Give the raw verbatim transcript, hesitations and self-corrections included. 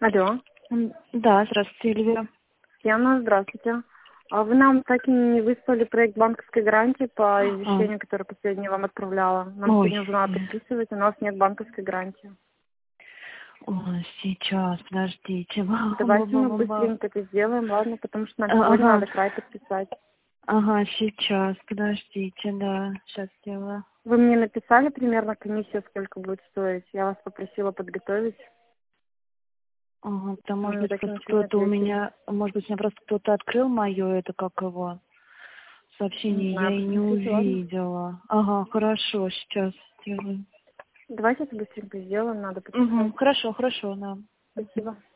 Алло. М, Да, здравствуйте, Эльвира. Яна, здравствуйте. А вы нам так и не выслали проект банковской гарантии по А, извещению, которое последнее вам отправляла. Нам Ой, сегодня уже надо подписывать, у нас нет банковской гарантии. ой, сейчас, подождите. Ба- ба- Давайте ба- мы ба- ба. быстренько это сделаем, ладно, потому что нам А, сегодня Ага, надо край подписать. ага, сейчас, подождите, да, сейчас сделаю. Вы мне написали примерно комиссию, сколько будет стоить? Я вас попросила подготовить, Ага, там, но может мне быть, так и просто ничего не кто-то у ответили. меня, может быть, у меня просто кто-то открыл мое, это как его, Не сообщение, я знаю, и не посмотрите, ладно. увидела. Ага, хорошо, сейчас сделаю. Давайте это быстренько сделаем, надо подписать. Угу, хорошо, хорошо, да. Спасибо.